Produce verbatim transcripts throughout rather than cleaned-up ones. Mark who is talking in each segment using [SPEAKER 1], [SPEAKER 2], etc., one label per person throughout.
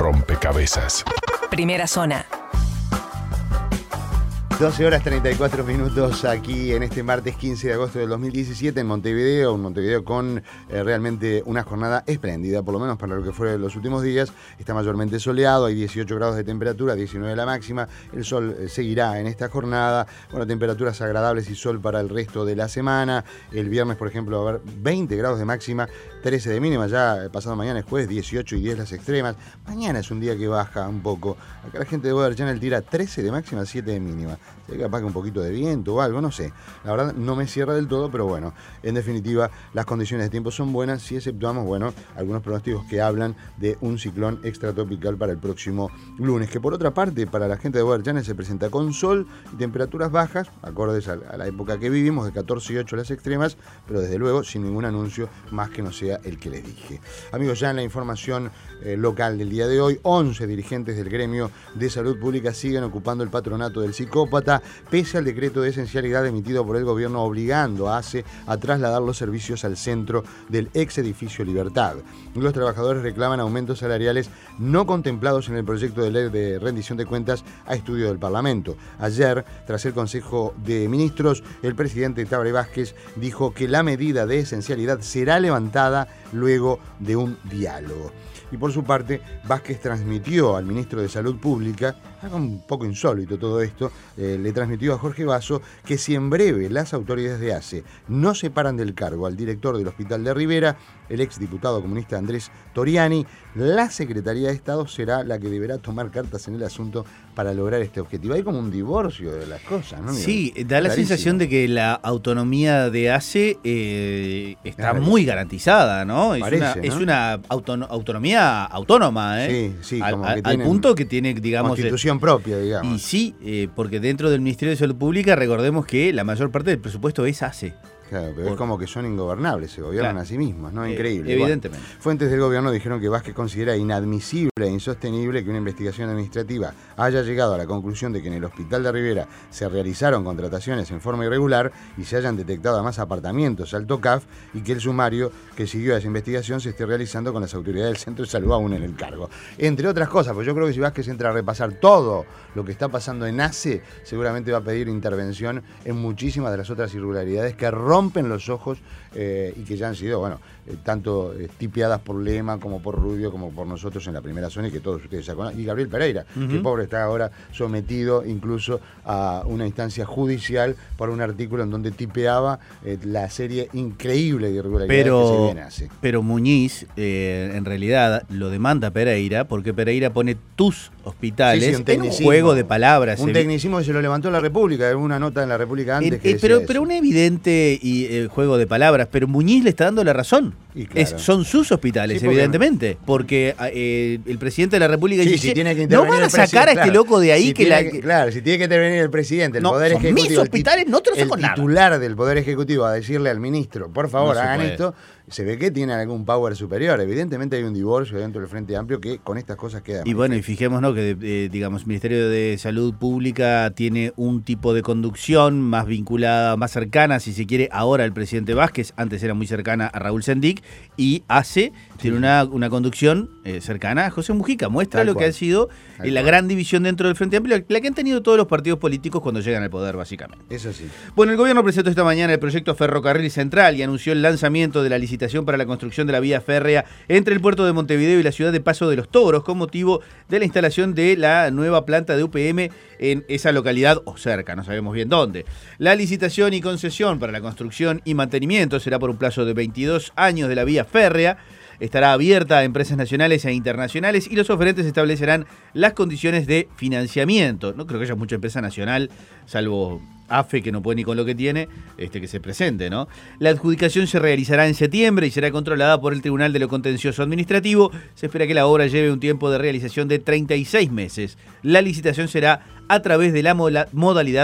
[SPEAKER 1] rompecabezas.
[SPEAKER 2] Primera zona.
[SPEAKER 3] doce horas treinta y cuatro minutos aquí en este martes quince de agosto del dos mil diecisiete en Montevideo, un Montevideo con eh, realmente una jornada espléndida, por lo menos para lo que fue los últimos días. Está mayormente soleado, hay dieciocho grados de temperatura, diecinueve la máxima, el sol eh, seguirá en esta jornada, bueno, temperaturas agradables y sol para el resto de la semana. El viernes, por ejemplo, va a haber veinte grados de máxima, trece de mínima, ya eh, pasado mañana es jueves, dieciocho y diez las extremas. Mañana es un día que baja un poco. Acá la gente de Weather Channel tira trece de máxima, siete de mínima. Se ve capaz que un poquito de viento o algo, no sé. La verdad no me cierra del todo, pero bueno, en definitiva las condiciones de tiempo son buenas si exceptuamos, bueno, algunos pronósticos que hablan de un ciclón extratropical para el próximo lunes, que por otra parte para la gente de Weather Channel se presenta con sol y temperaturas bajas, acordes a, a la época que vivimos, de catorce y ocho las extremas, pero desde luego sin ningún anuncio más que no sea el que les dije. Amigos, ya en la información eh, local del día de hoy, once dirigentes del gremio de salud pública siguen ocupando el patronato del psicópata, pese al decreto de esencialidad emitido por el gobierno obligando a ACE a trasladar los servicios al centro del ex edificio Libertad. Los trabajadores reclaman aumentos salariales no contemplados en el proyecto de ley de rendición de cuentas a estudio del Parlamento. Ayer, tras el Consejo de Ministros, el presidente Tabaré Vázquez dijo que la medida de esencialidad será levantada luego de un diálogo. Y por su parte, Vázquez transmitió al ministro de Salud Pública, algo un poco insólito todo esto, eh, le transmitió a Jorge Basso que si en breve las autoridades de ACE no separan del cargo al director del Hospital de Rivera, el exdiputado comunista Andrés Toriani, la Secretaría de Estado será la que deberá tomar cartas en el asunto para lograr este objetivo. Hay como un divorcio de las cosas, ¿no?
[SPEAKER 4] Sí, da la
[SPEAKER 3] Clarísimo.
[SPEAKER 4] sensación de que la autonomía de ACE eh, está
[SPEAKER 3] Claro.
[SPEAKER 4] muy garantizada, ¿no? Es,
[SPEAKER 3] Parece,
[SPEAKER 4] una,
[SPEAKER 3] ¿no?
[SPEAKER 4] es una autono- autonomía autónoma, ¿eh?
[SPEAKER 3] Sí, sí,
[SPEAKER 4] al,
[SPEAKER 3] como
[SPEAKER 4] al-
[SPEAKER 3] que
[SPEAKER 4] al
[SPEAKER 3] tienen
[SPEAKER 4] punto que tiene, digamos...
[SPEAKER 3] constitución propia, digamos.
[SPEAKER 4] Y sí, eh, porque dentro del Ministerio de Salud Pública recordemos que la mayor parte del presupuesto es ACE.
[SPEAKER 3] Claro, pero
[SPEAKER 4] Por...
[SPEAKER 3] es como que son ingobernables, se gobiernan
[SPEAKER 4] Claro.
[SPEAKER 3] a sí mismos, ¿no? Increíble.
[SPEAKER 4] Eh, evidentemente.
[SPEAKER 3] Bueno, fuentes del gobierno dijeron que Vázquez considera inadmisible e insostenible que una investigación administrativa haya llegado a la conclusión de que en el Hospital de Rivera se realizaron contrataciones en forma irregular y se hayan detectado además apartamentos alto C A F y que el sumario que siguió a esa investigación se esté realizando con las autoridades del Centro de Salud aún en el cargo. Entre otras cosas, pues yo creo que si Vázquez entra a repasar todo lo que está pasando en ACE, seguramente va a pedir intervención en muchísimas de las otras irregularidades que rompen los ojos eh, y que ya han sido, bueno, eh, tanto eh, tipeadas por Lema como por Rubio como por nosotros en la primera zona y que todos ustedes ya conocen. Y Gabriel Pereira, uh-huh. que pobre está ahora sometido incluso a una instancia judicial por un artículo en donde tipeaba eh, la serie increíble de irregularidades
[SPEAKER 4] pero,
[SPEAKER 3] que se viene ACE.
[SPEAKER 4] Pero Muñiz, eh, en realidad, lo demanda Pereira porque Pereira pone tus hospitales
[SPEAKER 3] sí, sí, un
[SPEAKER 4] en un juego de palabras.
[SPEAKER 3] Un tecnicismo que se lo levantó la República, una nota en la República antes
[SPEAKER 4] eh,
[SPEAKER 3] que
[SPEAKER 4] eh,
[SPEAKER 3] decía
[SPEAKER 4] pero,
[SPEAKER 3] eso.
[SPEAKER 4] pero un evidente y, eh, juego de palabras, pero Muñiz le está dando la razón.
[SPEAKER 3] Y claro.
[SPEAKER 4] Es, son sus hospitales,
[SPEAKER 3] Sí, porque-
[SPEAKER 4] evidentemente, porque eh, el presidente de la República
[SPEAKER 3] Sí,
[SPEAKER 4] dice,
[SPEAKER 3] si tiene que
[SPEAKER 4] no
[SPEAKER 3] intervenir
[SPEAKER 4] van a
[SPEAKER 3] el
[SPEAKER 4] sacar
[SPEAKER 3] presidente,
[SPEAKER 4] a este
[SPEAKER 3] claro.
[SPEAKER 4] loco de ahí
[SPEAKER 3] Si
[SPEAKER 4] que
[SPEAKER 3] tiene
[SPEAKER 4] la...
[SPEAKER 3] que- Claro, si tiene que intervenir el presidente, el
[SPEAKER 4] No,
[SPEAKER 3] Poder
[SPEAKER 4] son mis
[SPEAKER 3] Ejecutivo, el tit-
[SPEAKER 4] hospitales, no te los saco
[SPEAKER 3] el
[SPEAKER 4] nada.
[SPEAKER 3] titular del Poder Ejecutivo a decirle al ministro, por favor,
[SPEAKER 4] No se
[SPEAKER 3] hagan
[SPEAKER 4] puede.
[SPEAKER 3] esto, se ve que tienen algún power superior. Evidentemente hay un divorcio dentro del Frente Amplio que con estas cosas queda.
[SPEAKER 4] Y bueno, y fijémonos que, eh, digamos, el Ministerio de Salud Pública tiene un tipo de conducción más vinculada, más cercana, si se quiere, ahora al presidente Vázquez, antes era muy cercana a Raúl Sendic, y ACE tiene una, una conducción eh, cercana a José Mujica. Muestra
[SPEAKER 3] Tal
[SPEAKER 4] lo
[SPEAKER 3] cual.
[SPEAKER 4] que ha sido
[SPEAKER 3] Tal
[SPEAKER 4] eh, la
[SPEAKER 3] cual.
[SPEAKER 4] gran división dentro del Frente Amplio, la que han tenido todos los partidos políticos cuando llegan al poder, básicamente.
[SPEAKER 3] Eso sí.
[SPEAKER 4] Bueno, el gobierno presentó esta mañana el proyecto Ferrocarril Central y anunció el lanzamiento de la licitación para la construcción de la vía férrea entre el puerto de Montevideo y la ciudad de Paso de los Toros con motivo de la instalación de la nueva planta de U P M en esa localidad o cerca, no sabemos bien dónde. La licitación y concesión para la construcción y mantenimiento será por un plazo de veintidós años de la vía férrea. Estará abierta a empresas nacionales e internacionales y los oferentes establecerán las condiciones de financiamiento. No creo que haya mucha empresa nacional, salvo AFE, que no puede ni con lo que tiene, este que se presente, ¿no? La adjudicación se realizará en septiembre y será controlada por el Tribunal de lo Contencioso Administrativo. Se espera que la obra lleve un tiempo de realización de treinta y seis meses. La licitación será a través de la mola- modalidad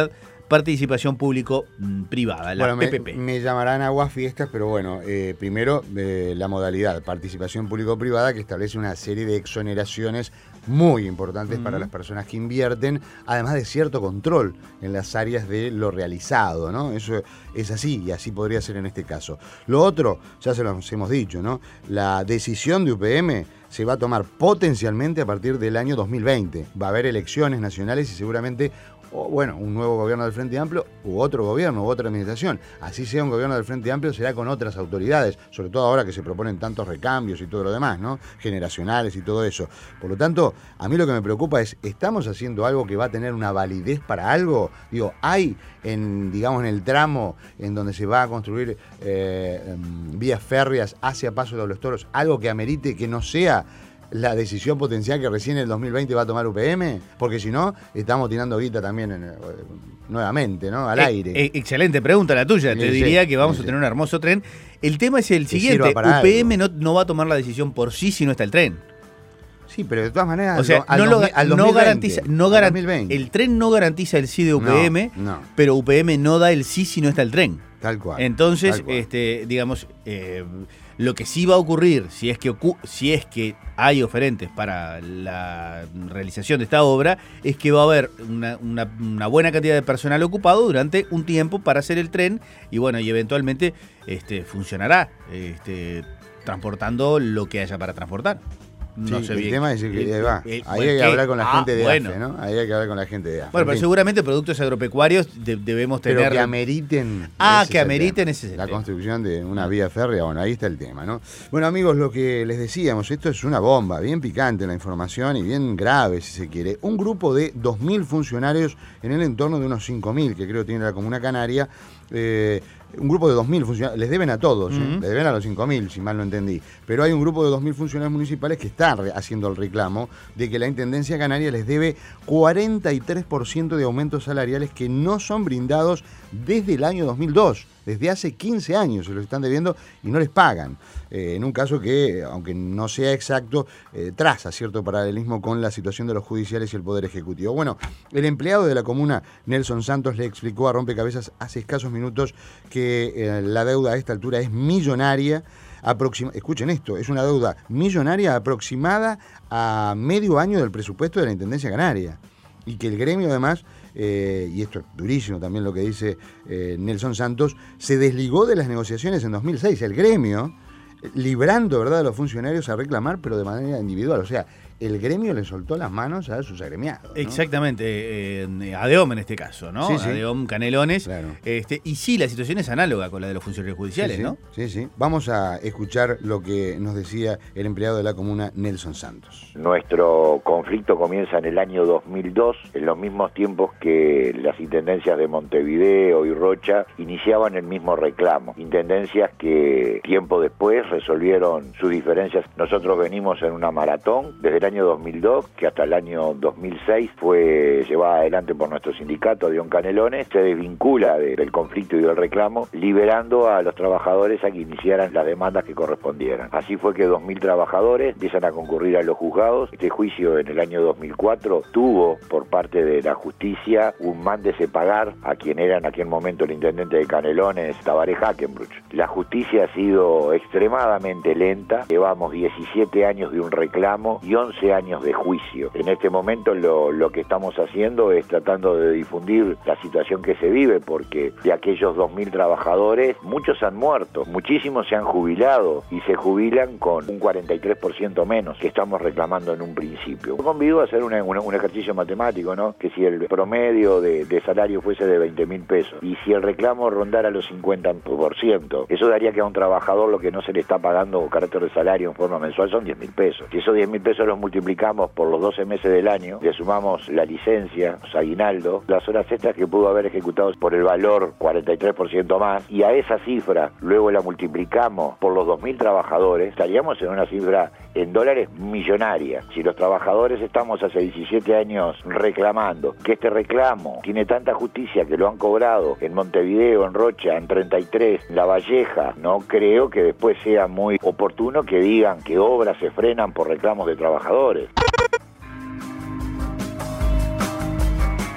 [SPEAKER 4] participación público-privada, la
[SPEAKER 3] bueno,
[SPEAKER 4] P P P.
[SPEAKER 3] Me, me llamarán aguas fiestas, pero bueno, eh, primero eh, la modalidad, participación público-privada, que establece una serie de exoneraciones muy importantes uh-huh. para las personas que invierten, además de cierto control en las áreas de lo realizado, ¿no? Eso es así, y así podría ser en este caso. Lo otro, ya se lo hemos dicho, ¿no? La decisión de U P M se va a tomar potencialmente a partir del año dos mil veinte. Va a haber elecciones nacionales y seguramente, o bueno, un nuevo gobierno del Frente Amplio u otro gobierno u otra administración. Así sea un gobierno del Frente Amplio, será con otras autoridades, sobre todo ahora que se proponen tantos recambios y todo lo demás, ¿no? Generacionales y todo eso. Por lo tanto, a mí lo que me preocupa es, ¿estamos haciendo algo que va a tener una validez para algo? Digo, ¿hay en, digamos, en el tramo en donde se va a construir eh, vías férreas hacia Paso de los Toros, algo que amerite que no sea la decisión potencial que recién en el dos mil veinte va a tomar U P M? Porque si no, estamos tirando guita también en, eh, nuevamente, ¿no? Al eh, aire.
[SPEAKER 4] Eh, excelente pregunta la tuya. Sí, Te sí, diría que vamos sí, a tener un hermoso tren. El tema es el siguiente. U P M no, no va a tomar la decisión por sí si no está el tren.
[SPEAKER 3] Sí, pero de todas maneras,
[SPEAKER 4] o sea,
[SPEAKER 3] al,
[SPEAKER 4] no,
[SPEAKER 3] al,
[SPEAKER 4] lo,
[SPEAKER 3] al
[SPEAKER 4] no garantiza, no garantiza
[SPEAKER 3] al
[SPEAKER 4] el tren no garantiza el sí de U P M,
[SPEAKER 3] no, no.
[SPEAKER 4] pero U P M no da el sí si no está el tren.
[SPEAKER 3] Tal cual.
[SPEAKER 4] Entonces,
[SPEAKER 3] tal cual.
[SPEAKER 4] este, digamos, eh, lo que sí va a ocurrir, si es que ocu- si es que hay oferentes para la realización de esta obra, es que va a haber una, una, una buena cantidad de personal ocupado durante un tiempo para hacer el tren y bueno, y eventualmente este, funcionará este, transportando lo que haya para transportar. No
[SPEAKER 3] sí,
[SPEAKER 4] sé
[SPEAKER 3] el
[SPEAKER 4] bien.
[SPEAKER 3] tema es que
[SPEAKER 4] el,
[SPEAKER 3] ahí va.
[SPEAKER 4] El,
[SPEAKER 3] ahí
[SPEAKER 4] el,
[SPEAKER 3] hay que
[SPEAKER 4] el,
[SPEAKER 3] hablar con la
[SPEAKER 4] ah,
[SPEAKER 3] gente de
[SPEAKER 4] bueno.
[SPEAKER 3] A F E, ¿no? Ahí hay que hablar con la gente de A F E.
[SPEAKER 4] Bueno, pero seguramente productos agropecuarios de, debemos tener.
[SPEAKER 3] Pero que ameriten.
[SPEAKER 4] Ah, que ameriten ese es el
[SPEAKER 3] La
[SPEAKER 4] tema.
[SPEAKER 3] construcción de una vía férrea, bueno, ahí está el tema, ¿no? Bueno, amigos, lo que les decíamos, esto es una bomba, bien picante la información y bien grave, si se quiere. Un grupo de dos mil funcionarios en el entorno de unos cinco mil, que creo tiene la Comuna Canaria. Eh, un grupo de dos mil funcionarios, les deben a todos, uh-huh. ¿eh? Les deben a los cinco mil, si mal no entendí, pero hay un grupo de dos mil funcionarios municipales que están haciendo el reclamo de que la Intendencia Canaria les debe cuarenta y tres por ciento de aumentos salariales que no son brindados desde el año dos mil dos, desde hace quince años se los están debiendo y no les pagan. Eh, en un caso que, aunque no sea exacto, eh, traza cierto paralelismo con la situación de los judiciales y el Poder Ejecutivo. Bueno, el empleado de la comuna, Nelson Santos, le explicó a Rompecabezas hace escasos minutos que eh, la deuda a esta altura es millonaria. Aproxima, escuchen esto, es una deuda millonaria aproximada a medio año del presupuesto de la Intendencia Canaria. Y que el gremio además, eh, y esto es durísimo también lo que dice eh, Nelson Santos, se desligó de las negociaciones en dos mil seis. El gremio, librando, ¿verdad?, a los funcionarios a reclamar, pero de manera individual. O sea, el gremio le soltó las manos a sus agremiados, ¿no?
[SPEAKER 4] Exactamente, eh, ADEOM en este caso, ¿no?
[SPEAKER 3] Sí, sí.
[SPEAKER 4] ADEOM Canelones.
[SPEAKER 3] Claro.
[SPEAKER 4] Este, y sí, la situación es análoga con la de los funcionarios judiciales,
[SPEAKER 3] sí, sí,
[SPEAKER 4] ¿no?
[SPEAKER 3] Sí, sí. Vamos a escuchar lo que nos decía el empleado de la comuna, Nelson Santos.
[SPEAKER 1] Nuestro conflicto comienza en el año dos mil dos, en los mismos tiempos que las intendencias de Montevideo y Rocha iniciaban el mismo reclamo. Intendencias que tiempo después resolvieron sus diferencias. Nosotros venimos en una maratón desde el año dos mil dos, que hasta el año dos mil seis fue llevada adelante por nuestro sindicato, ADEOM Canelones, se desvincula de, del conflicto y del reclamo, liberando a los trabajadores a que iniciaran las demandas que correspondieran. Así fue que dos mil trabajadores empiezan a concurrir a los juzgados. Este juicio en el año dos mil cuatro tuvo por parte de la justicia un mándese pagar a quien era en aquel momento el intendente de Canelones, Tabaré Hackenbruch. La justicia ha sido extremadamente lenta, llevamos diecisiete años de un reclamo y once años de juicio. En este momento lo, lo que estamos haciendo es tratando de difundir la situación que se vive, porque de aquellos dos mil trabajadores, muchos han muerto, muchísimos se han jubilado y se jubilan con un cuarenta y tres por ciento menos que estamos reclamando en un principio. Yo convido a hacer una, una, un ejercicio matemático, ¿no? Que si el promedio de, de salario fuese de veinte mil pesos y si el reclamo rondara los cincuenta por ciento, eso daría que a un trabajador lo que no se le está pagando con carácter de salario en forma mensual son diez mil pesos. Si esos diez mil pesos los multiplicamos por los doce meses del año, le sumamos la licencia, los aguinaldos, las horas extras que pudo haber ejecutado por el valor cuarenta y tres por ciento más, y a esa cifra luego la multiplicamos por los dos mil trabajadores, estaríamos en una cifra en dólares millonaria. Si los trabajadores estamos hace diecisiete años reclamando que este reclamo tiene tanta justicia que lo han cobrado en Montevideo, en Rocha, en treinta y tres, en La Valleja, no creo que después sea muy oportuno que digan que obras se frenan por reclamos de trabajadores.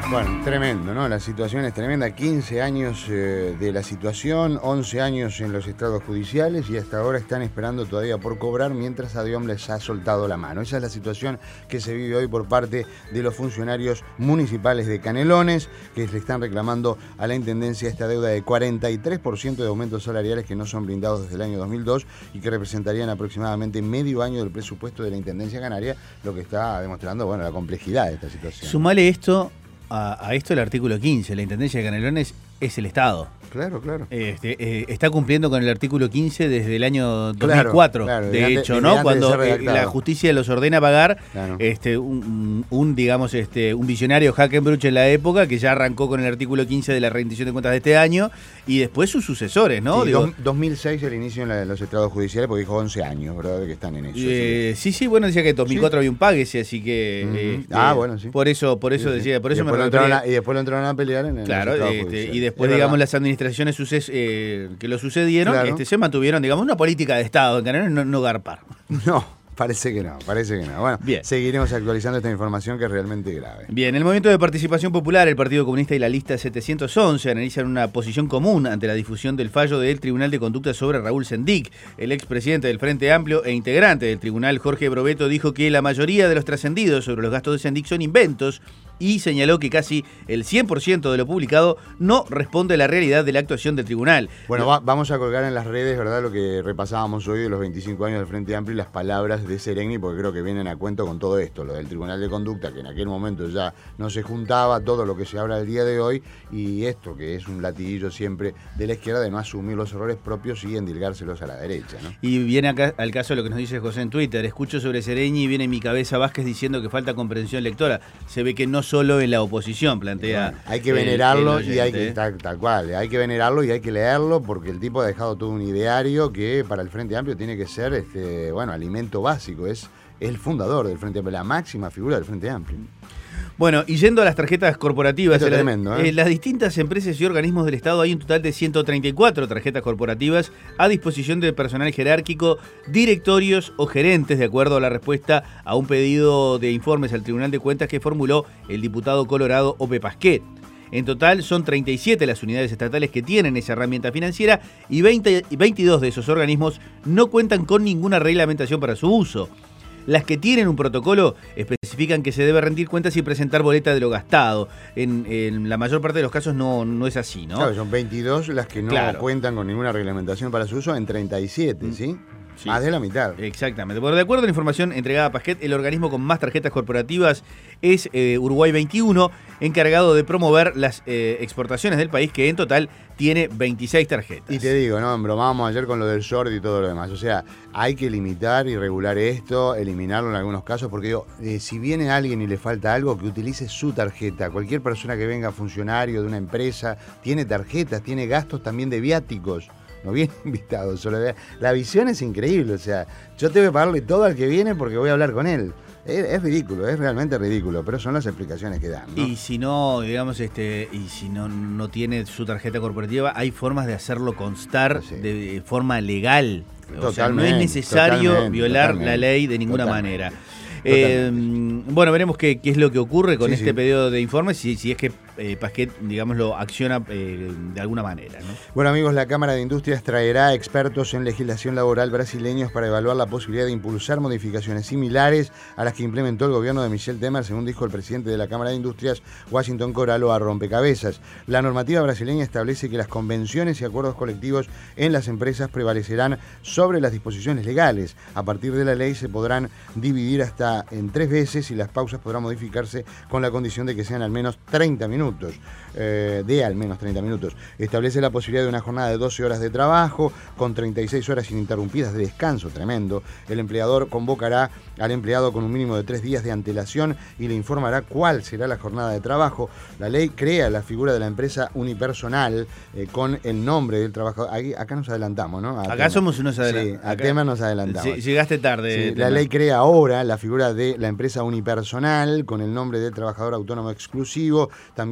[SPEAKER 3] Bueno, tremendo, ¿no? La situación es tremenda. quince años eh, de la situación, once años en los estados judiciales y hasta ahora están esperando todavía por cobrar mientras ADIOM les ha soltado la mano. Esa es la situación que se vive hoy por parte de los funcionarios municipales de Canelones, que le están reclamando a la Intendencia esta deuda de cuarenta y tres por ciento de aumentos salariales que no son brindados desde el año dos mil dos y que representarían aproximadamente medio año del presupuesto de la Intendencia Canaria, lo que está demostrando, bueno, la complejidad de esta situación.
[SPEAKER 4] Sumale esto A, a esto el artículo quince, la Intendencia de Canelones es el Estado.
[SPEAKER 3] Claro, claro.
[SPEAKER 4] Este, eh, está cumpliendo con el artículo quince desde el año dos mil cuatro,
[SPEAKER 3] claro, claro,
[SPEAKER 4] de
[SPEAKER 3] de
[SPEAKER 4] hecho,
[SPEAKER 3] de
[SPEAKER 4] ¿no?
[SPEAKER 3] de
[SPEAKER 4] Cuando eh, la justicia los ordena pagar, claro. este, un, un, digamos, este, un visionario Hackenbruch en la época que ya arrancó con el artículo quince de la rendición de cuentas de este año y después sus sucesores, ¿no?
[SPEAKER 3] Sí,
[SPEAKER 4] Digo,
[SPEAKER 3] dos, dos mil seis el inicio en la, los estrados judiciales, porque dijo once años, ¿verdad? Que están en eso.
[SPEAKER 4] Eh, sí, sí, bueno, decía que en dos mil cuatro sí. había un páguese, así que...
[SPEAKER 3] Mm-hmm.
[SPEAKER 4] este,
[SPEAKER 3] ah, bueno, sí.
[SPEAKER 4] Por eso, por eso
[SPEAKER 3] sí,
[SPEAKER 4] decía, por
[SPEAKER 3] sí.
[SPEAKER 4] eso
[SPEAKER 3] y
[SPEAKER 4] me
[SPEAKER 3] refería... Y después lo entraron a pelear en el
[SPEAKER 4] Claro, este, y después,
[SPEAKER 3] es
[SPEAKER 4] digamos,
[SPEAKER 3] verdad.
[SPEAKER 4] las administraciones suces, eh, que lo sucedieron,
[SPEAKER 3] claro.
[SPEAKER 4] este, se mantuvieron, digamos, una política de Estado en Canelones, no, no garpar.
[SPEAKER 3] No, parece que no, parece que no. Bueno, bien. Seguiremos actualizando esta información que es realmente grave.
[SPEAKER 4] Bien, el Movimiento de Participación Popular, el Partido Comunista y la Lista setecientos once analizan una posición común ante la difusión del fallo del Tribunal de Conducta sobre Raúl Sendic. El expresidente del Frente Amplio e integrante del tribunal, Jorge Brovetto, dijo que la mayoría de los trascendidos sobre los gastos de Sendic son inventos y señaló que casi el cien por ciento de lo publicado no responde a la realidad de la actuación del tribunal.
[SPEAKER 3] Bueno, va, vamos a colgar en las redes, ¿verdad?, lo que repasábamos hoy de los veinticinco años del Frente Amplio y las palabras de Sereni, porque creo que vienen a cuento con todo esto, lo del Tribunal de Conducta, que en aquel momento ya no se juntaba, todo lo que se habla el día de hoy, y esto que es un latiguillo siempre de la izquierda de no asumir los errores propios y endilgárselos a la derecha, ¿no?
[SPEAKER 4] Y viene acá al caso de lo que nos dice José en Twitter. Escucho sobre Sereni y viene en mi cabeza Vázquez diciendo que falta comprensión lectora. Se ve que no solo en la oposición plantea.
[SPEAKER 3] Bueno, hay que venerarlo
[SPEAKER 4] el, el
[SPEAKER 3] y hay que tal, tal cual, hay que venerarlo y hay que leerlo porque el tipo ha dejado todo un ideario que para el Frente Amplio tiene que ser este, bueno, alimento básico, es el fundador del Frente Amplio, la máxima figura del Frente Amplio.
[SPEAKER 4] Bueno, y yendo a las tarjetas corporativas,
[SPEAKER 3] es
[SPEAKER 4] la,
[SPEAKER 3] tremendo, ¿eh?
[SPEAKER 4] en las distintas empresas y organismos del Estado hay un total de ciento treinta y cuatro tarjetas corporativas a disposición del personal jerárquico, directorios o gerentes, de acuerdo a la respuesta a un pedido de informes al Tribunal de Cuentas que formuló el diputado colorado Ope Pasquet. En total son treinta y siete las unidades estatales que tienen esa herramienta financiera y veinte, veintidós de esos organismos no cuentan con ninguna reglamentación para su uso. Las que tienen un protocolo especifican que se debe rendir cuentas y presentar boleta de lo gastado. En, en la mayor parte de los casos no, no es así, ¿no?
[SPEAKER 3] Claro, son veintidós las que no
[SPEAKER 4] claro.
[SPEAKER 3] cuentan con ninguna reglamentación para su uso en treinta y siete, ¿sí? Sí. Más de la mitad.
[SPEAKER 4] Exactamente. Bueno, de acuerdo a la información entregada a Pasquet, el organismo con más tarjetas corporativas es eh, Uruguay veintiuno, encargado de promover las eh, exportaciones del país, que en total tiene veintiséis tarjetas.
[SPEAKER 3] Y te digo, ¿no? Bromamos ayer con lo del short y todo lo demás. O sea, hay que limitar y regular esto, eliminarlo en algunos casos, porque digo, eh, si viene alguien y le falta algo, que utilice su tarjeta. Cualquier persona que venga funcionario de una empresa tiene tarjetas, tiene gastos también de viáticos. No viene invitado, solo la visión es increíble, o sea, yo tengo que pagarle todo al que viene porque voy a hablar con él. Es, es ridículo, es realmente ridículo, pero son las explicaciones que dan, ¿no?
[SPEAKER 4] Y si no, digamos, este, y si no, no tiene su tarjeta corporativa, hay formas de hacerlo constar sí. de forma legal.
[SPEAKER 3] Totalmente,
[SPEAKER 4] o sea, no es necesario violar totalmente, la ley de ninguna totalmente. manera. Eh, bueno, veremos qué, qué es lo que ocurre con sí, este sí. pedido de informes, si, si es que eh, Pasquet, digamos, lo acciona eh, de alguna manera, ¿no?
[SPEAKER 3] Bueno, amigos, la Cámara de Industrias traerá expertos en legislación laboral brasileños para evaluar la posibilidad de impulsar modificaciones similares a las que implementó el gobierno de Michel Temer, según dijo el presidente de la Cámara de Industrias, Washington Coralo, a rompecabezas. La normativa brasileña establece que las convenciones y acuerdos colectivos en las empresas prevalecerán sobre las disposiciones legales. A partir de la ley se podrán dividir hasta en tres veces y las pausas podrán modificarse con la condición de que sean al menos treinta minutos, eh, de al menos treinta minutos. Establece la posibilidad de una jornada de doce horas de trabajo con treinta y seis horas ininterrumpidas de descanso, tremendo. El empleador convocará al empleado con un mínimo de tres días de antelación y le informará cuál será la jornada de trabajo. La ley crea la figura de la empresa unipersonal eh, con el nombre del trabajador. Aquí, acá nos adelantamos, ¿no? A
[SPEAKER 4] acá
[SPEAKER 3] tema.
[SPEAKER 4] somos unos adelantados.
[SPEAKER 3] Sí, a tema nos adelantamos.
[SPEAKER 4] Sí, llegaste tarde.
[SPEAKER 3] Sí, la ley crea ahora la figura de la empresa unipersonal con el nombre de trabajador autónomo exclusivo. También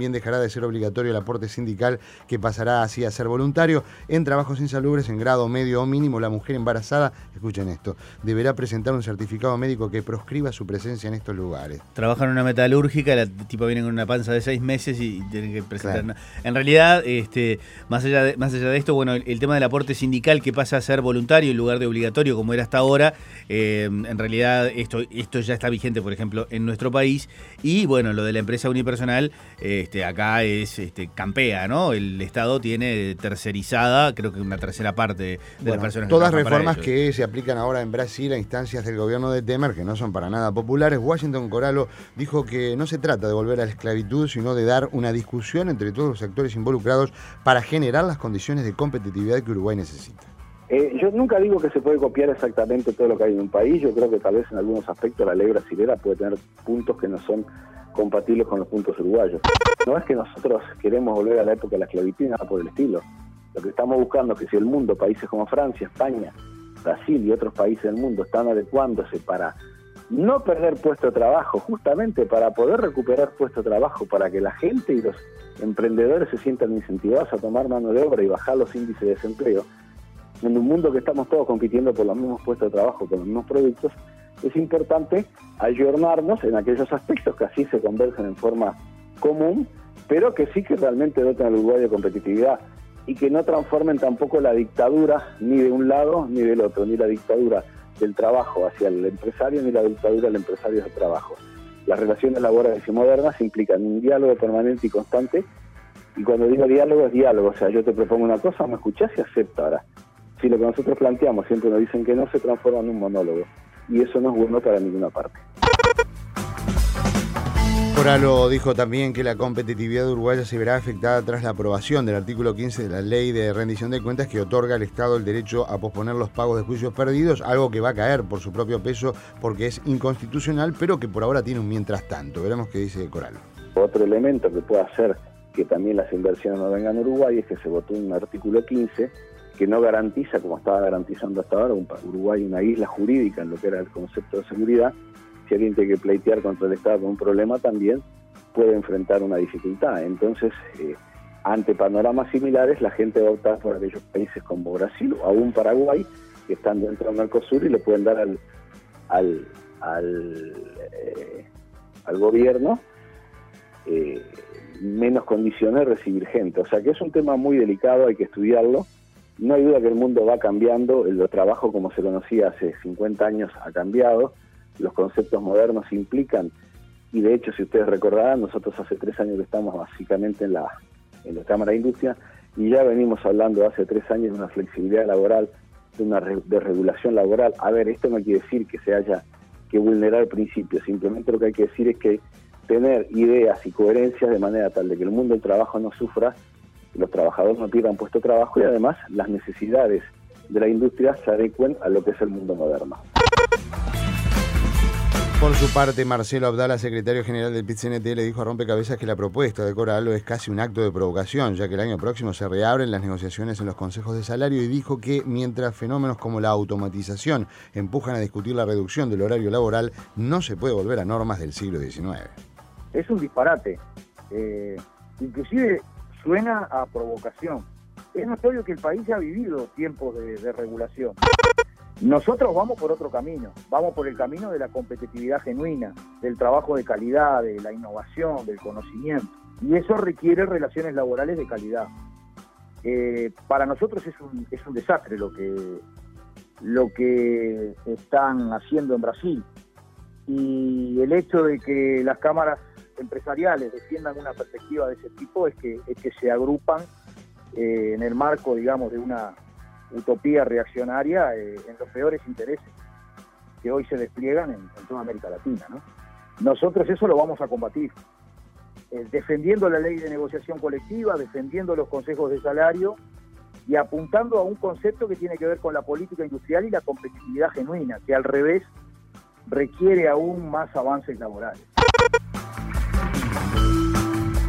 [SPEAKER 3] también dejará de ser obligatorio el aporte sindical, que pasará así a ser voluntario. En trabajos insalubres en grado medio o mínimo, la mujer embarazada, escuchen esto, deberá presentar un certificado médico que proscriba su presencia en estos lugares.
[SPEAKER 4] Trabajan en una metalúrgica, la tipo viene con una panza de seis meses y tienen que presentar.
[SPEAKER 3] Claro.
[SPEAKER 4] En realidad, este, más allá de, más allá de esto, bueno, el, el tema del aporte sindical que pasa a ser voluntario en lugar de obligatorio, como era hasta ahora, eh, en realidad esto, esto ya está vigente, por ejemplo, en nuestro país. Y bueno, lo de la empresa unipersonal, este, acá es este, campea, ¿no? El Estado tiene tercerizada, creo que una tercera parte de
[SPEAKER 3] bueno,
[SPEAKER 4] las personas.
[SPEAKER 3] Todas
[SPEAKER 4] que
[SPEAKER 3] reformas que se aplican ahora en Brasil a instancias del gobierno de Temer, que no son para nada populares. Washington Coralo dijo que no se trata de volver a la esclavitud, sino de dar una discusión entre todos los actores involucrados para generar las condiciones de competitividad que Uruguay necesita.
[SPEAKER 2] Eh, yo nunca digo que se puede copiar exactamente todo lo que hay en un país. Yo creo que tal vez en algunos aspectos la ley brasilera puede tener puntos que no son compatibles con los puntos uruguayos. No es que nosotros queremos volver a la época de la esclavitud, nada por el estilo. Lo que estamos buscando es que si el mundo, países como Francia, España, Brasil y otros países del mundo están adecuándose para no perder puesto de trabajo, justamente para poder recuperar puesto de trabajo, para que la gente y los emprendedores se sientan incentivados a tomar mano de obra y bajar los índices de desempleo, en un mundo que estamos todos compitiendo por los mismos puestos de trabajo, con los mismos productos, es importante ayornarnos en aquellos aspectos que así se convergen en forma común, pero que sí que realmente doten al Uruguay de competitividad y que no transformen tampoco la dictadura ni de un lado ni del otro, ni la dictadura del trabajo hacia el empresario ni la dictadura del empresario hacia el trabajo. Las relaciones laborales y modernas implican un diálogo permanente y constante, y cuando digo diálogo es diálogo, o sea, yo te propongo una cosa, me escuchás y acepto. Ahora, si lo que nosotros planteamos siempre nos dicen que no, se transforma en un monólogo, y eso no es bueno para ninguna parte.
[SPEAKER 3] Coralo dijo también que la competitividad uruguaya se verá afectada tras la aprobación del artículo quince de la Ley de Rendición de Cuentas, que otorga al Estado el derecho a posponer los pagos de juicios perdidos, algo que va a caer por su propio peso porque es inconstitucional, pero que por ahora tiene un mientras tanto. Veremos qué dice Coralo.
[SPEAKER 2] Otro elemento que puede hacer que también las inversiones no vengan a Uruguay es que se votó un artículo quince que no garantiza, como estaba garantizando hasta ahora, un Uruguay una isla jurídica en lo que era el concepto de seguridad. Si alguien tiene que pleitear contra el Estado con un problema, también puede enfrentar una dificultad. Entonces, eh, ante panoramas similares, la gente va a optar por aquellos países como Brasil o aún Paraguay, que están dentro del Mercosur y le pueden dar al al al, eh, al gobierno eh, menos condiciones de recibir gente. O sea que es un tema muy delicado, hay que estudiarlo. No hay duda que el mundo va cambiando, el trabajo como se conocía hace cincuenta años ha cambiado, los conceptos modernos implican, y de hecho si ustedes recordarán, nosotros hace tres años que estamos básicamente en la, en la Cámara de Industria, y ya venimos hablando hace tres años de una flexibilidad laboral, de una re, de regulación laboral. A ver, esto no quiere decir que se haya que vulnerar principios, simplemente lo que hay que decir es que tener ideas y coherencias de manera tal de que el mundo del trabajo no sufra, los trabajadores no pierdan puesto de trabajo y además las necesidades de la industria se adecuen a lo que es el mundo moderno.
[SPEAKER 3] Por su parte, Marcelo Abdala, secretario general del P I T C N T, le dijo a Rompecabezas que la propuesta de Coralo es casi un acto de provocación, ya que el año próximo se reabren las negociaciones en los consejos de salario, y dijo que mientras fenómenos como la automatización empujan a discutir la reducción del horario laboral, no se puede volver a normas del siglo diecinueve.
[SPEAKER 5] Es un disparate, eh, inclusive suena a provocación. Es notorio que el país ya ha vivido tiempos de, de regulación. Nosotros vamos por otro camino, vamos por el camino de la competitividad genuina, del trabajo de calidad, de la innovación, del conocimiento, y eso requiere relaciones laborales de calidad. Eh, para nosotros es un, es un desastre lo que, lo que están haciendo en Brasil, y el hecho de que las cámaras empresariales defiendan una perspectiva de ese tipo es que, es que se agrupan eh, en el marco, digamos, de una utopía reaccionaria eh, en los peores intereses que hoy se despliegan en, en toda América Latina, ¿no? Nosotros eso lo vamos a combatir, eh, defendiendo la ley de negociación colectiva, defendiendo los consejos de salario y apuntando a un concepto que tiene que ver con la política industrial y la competitividad genuina, que al revés requiere aún más avances laborales.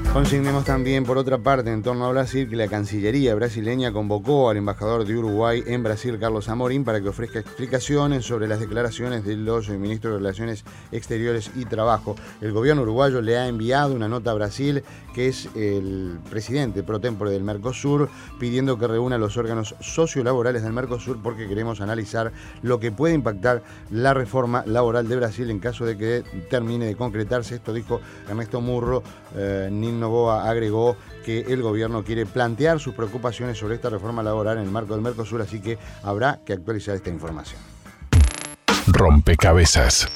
[SPEAKER 3] Consignemos también, por otra parte, en torno a Brasil, que la Cancillería brasileña convocó al embajador de Uruguay en Brasil, Carlos Amorim, para que ofrezca explicaciones sobre las declaraciones de los ministros de Relaciones Exteriores y Trabajo. El gobierno uruguayo le ha enviado una nota a Brasil, que es el presidente pro tempore del Mercosur, pidiendo que reúna los órganos sociolaborales del Mercosur porque queremos analizar lo que puede impactar la reforma laboral de Brasil en caso de que termine de concretarse. Esto dijo Ernesto Murro. Eh, Nino Noboa agregó que el gobierno quiere plantear sus preocupaciones sobre esta reforma laboral en el marco del Mercosur, así que habrá que actualizar esta información.
[SPEAKER 6] Rompecabezas.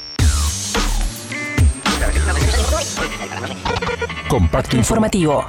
[SPEAKER 6] Compacto informativo.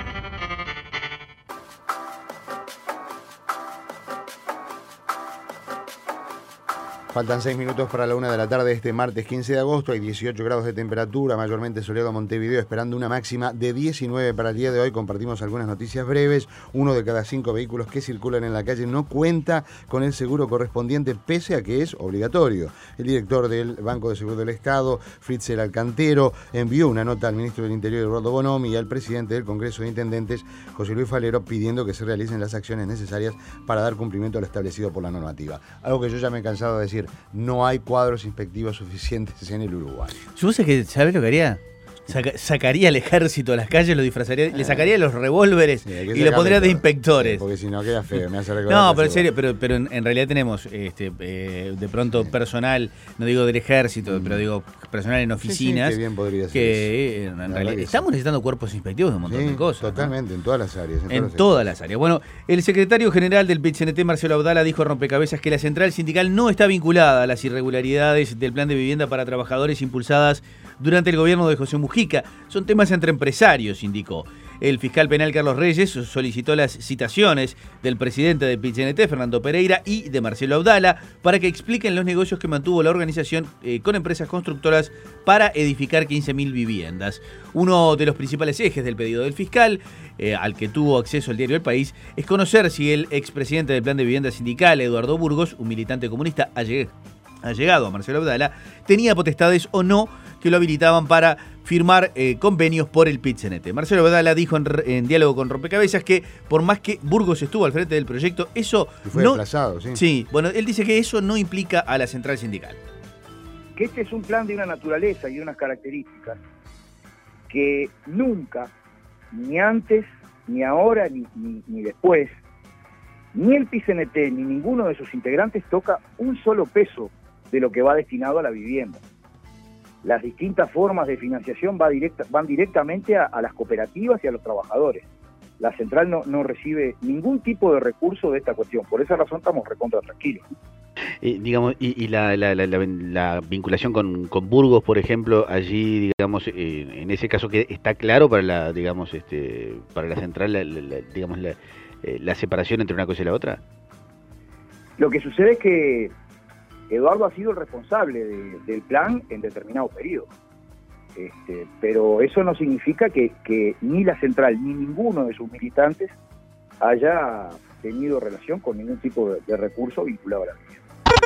[SPEAKER 3] Faltan seis minutos para la una de la tarde de este martes quince de agosto. Hay dieciocho grados de temperatura, mayormente soleado Montevideo, esperando una máxima de diecinueve para el día de hoy. Compartimos algunas noticias breves. Uno de cada cinco vehículos que circulan en la calle no cuenta con el seguro correspondiente, pese a que es obligatorio. El director del Banco de Seguro del Estado, Fritzel Alcantero, envió una nota al ministro del Interior, Eduardo Bonomi, y al presidente del Congreso de Intendentes, José Luis Falero, pidiendo que se realicen las acciones necesarias para dar cumplimiento a lo establecido por la normativa. Algo que yo ya me he cansado de decir. No hay cuadros inspectivos suficientes en el Uruguay.
[SPEAKER 4] Yo sé que, ¿sabes lo que haría? Saca, sacaría al ejército a las calles, lo disfrazaría, eh. le sacaría los revólveres sí, y lo pondría de inspectores. Sí,
[SPEAKER 3] porque si no queda feo, me hace recordar.
[SPEAKER 4] No, pero en serio, pero, pero en, en realidad tenemos este, eh, de pronto sí. personal, no digo del ejército, mm. pero digo personal en oficinas. Sí, sí,
[SPEAKER 3] que bien podría ser
[SPEAKER 4] que en, en realidad estamos sí. necesitando cuerpos inspectivos de un montón
[SPEAKER 3] sí,
[SPEAKER 4] de cosas.
[SPEAKER 3] Totalmente, ¿no? En todas las áreas. En,
[SPEAKER 4] en
[SPEAKER 3] todas,
[SPEAKER 4] todas las áreas. Bueno, el secretario general del P I T C N T, Marcelo Abdala, dijo a Rompecabezas que la central sindical no está vinculada a las irregularidades del plan de vivienda para trabajadores impulsadas durante el gobierno de José Mujica. Son temas entre empresarios, indicó. El fiscal penal Carlos Reyes solicitó las citaciones del presidente del P I T C N T, Fernando Pereira, y de Marcelo Abdala para que expliquen los negocios que mantuvo la organización eh, con empresas constructoras para edificar quince mil viviendas. Uno de los principales ejes del pedido del fiscal, eh, al que tuvo acceso el diario El País, es conocer si el expresidente del Plan de Vivienda Sindical, Eduardo Burgos, un militante comunista allegado a Marcelo Abdala, tenía potestades o no que lo habilitaban para firmar eh, convenios por el P I T C N T. Marcelo Abdala dijo en, en diálogo con Rompecabezas que por más que Burgos estuvo al frente del proyecto, eso
[SPEAKER 3] y fue
[SPEAKER 4] no...
[SPEAKER 3] desplazado, sí.
[SPEAKER 4] Sí, bueno, él dice que eso no implica a la central sindical.
[SPEAKER 5] Que este es un plan de una naturaleza y de unas características que nunca, ni antes, ni ahora, ni, ni, ni después, ni el P I C N T, ni ninguno de sus integrantes toca un solo peso de lo que va destinado a la vivienda. Las distintas formas de financiación va directa, van directamente a, a las cooperativas y a los trabajadores. La central no, no recibe ningún tipo de recurso de esta cuestión. Por esa razón estamos recontra tranquilos.
[SPEAKER 7] Eh, digamos, y, y la, la, la, la, la vinculación con, con Burgos, por ejemplo, allí, digamos, eh, en ese caso que está claro para la, digamos, este, para la central, la, la, la, digamos, la, eh, la separación entre una cosa y la otra.
[SPEAKER 5] Lo que sucede es que Eduardo ha sido el responsable de, del plan en determinado periodo. Este, pero eso no significa que, que ni la central ni ninguno de sus militantes haya tenido relación con ningún tipo de, de recurso vinculado a la vivienda.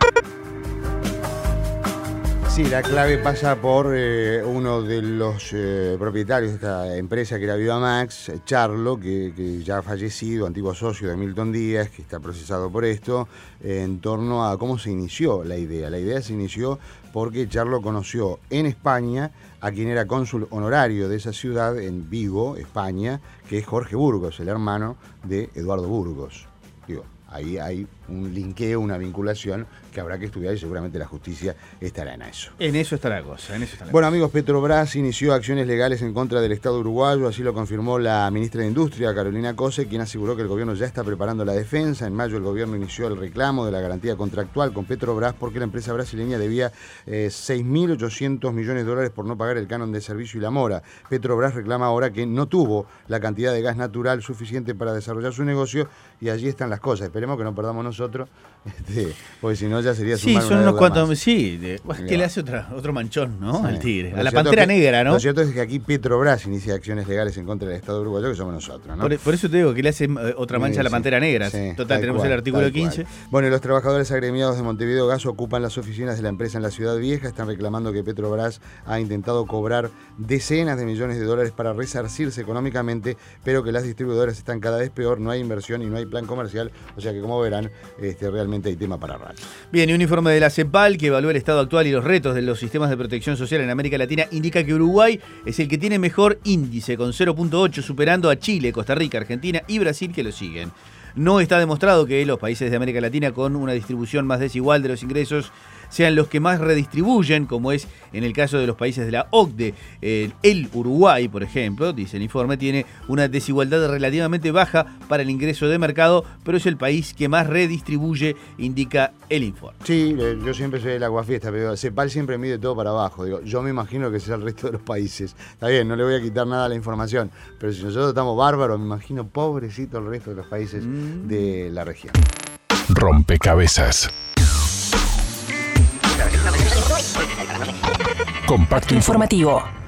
[SPEAKER 3] Sí, la clave pasa por eh, uno de los eh, propietarios de esta empresa que era Vivamax, Charlo, que, que ya ha fallecido, antiguo socio de Milton Díaz, que está procesado por esto, eh, en torno a cómo se inició la idea. La idea se inició porque Charlo conoció en España a quien era cónsul honorario de esa ciudad, en Vigo, España, que es Jorge Burgos, el hermano de Eduardo Burgos. Digo, ahí hay un linkeo, una vinculación que habrá que estudiar y seguramente la justicia estará en eso.
[SPEAKER 4] En eso está la cosa. En eso está la
[SPEAKER 3] bueno,
[SPEAKER 4] cosa.
[SPEAKER 3] amigos, Petrobras inició acciones legales en contra del Estado uruguayo, así lo confirmó la ministra de Industria, Carolina Cose, quien aseguró que el gobierno ya está preparando la defensa. En mayo el gobierno inició el reclamo de la garantía contractual con Petrobras porque la empresa brasileña debía eh, seis mil ochocientos millones de dólares por no pagar el canon de servicio y la mora. Petrobras reclama ahora que no tuvo la cantidad de gas natural suficiente para desarrollar su negocio y allí están las cosas. esperemos que no perdamos nosotros, este, porque si no ya sería
[SPEAKER 4] Sí,
[SPEAKER 3] sumar
[SPEAKER 4] son
[SPEAKER 3] una
[SPEAKER 4] unos
[SPEAKER 3] deuda
[SPEAKER 4] cuantos,
[SPEAKER 3] más.
[SPEAKER 4] sí, de, es que le hace otra, otro manchón, ¿no?
[SPEAKER 3] Sí.
[SPEAKER 4] Al tigre,
[SPEAKER 3] Lo
[SPEAKER 4] a la
[SPEAKER 3] cierto
[SPEAKER 4] pantera
[SPEAKER 3] es que-
[SPEAKER 4] negra, ¿no?
[SPEAKER 3] Lo cierto es que aquí Petrobras inicia acciones legales en contra del Estado uruguayo, que somos nosotros, ¿no?
[SPEAKER 4] Por, por eso te digo que le hace eh, otra mancha
[SPEAKER 3] Sí,
[SPEAKER 4] a la
[SPEAKER 3] sí.
[SPEAKER 4] pantera negra.
[SPEAKER 3] Sí,
[SPEAKER 4] Total,
[SPEAKER 3] tal
[SPEAKER 4] tenemos
[SPEAKER 3] cual,
[SPEAKER 4] el artículo
[SPEAKER 3] tal
[SPEAKER 4] quince.
[SPEAKER 3] cual. Bueno, y los trabajadores agremiados de Montevideo Gas ocupan las oficinas de la empresa en la Ciudad Vieja, están reclamando que Petrobras ha intentado cobrar decenas de millones de dólares para resarcirse económicamente, pero que las distribuidoras están cada vez peor, no hay inversión y no hay plan comercial, o sea que como verán, este, realmente hay tema para rato.
[SPEAKER 4] Bien, y un informe de la CEPAL que evalúa el estado actual y los retos de los sistemas de protección social en América Latina indica que Uruguay es el que tiene mejor índice, con cero punto ocho, superando a Chile, Costa Rica, Argentina y Brasil, que lo siguen. No está demostrado que los países de América Latina con una distribución más desigual de los ingresos sean los que más redistribuyen, como es en el caso de los países de la O C D E. El, el Uruguay, por ejemplo, dice el informe, tiene una desigualdad relativamente baja para el ingreso de mercado, pero es el país que más redistribuye, indica el informe.
[SPEAKER 3] Sí, eh, yo siempre soy el aguafiesta, pero CEPAL siempre mide todo para abajo. Digo, yo me imagino que será el resto de los países. Está bien, no le voy a quitar nada a la información, pero si nosotros estamos bárbaros, me imagino pobrecito el resto de los países mm. de la región.
[SPEAKER 6] Rompecabezas. Compacto informativo.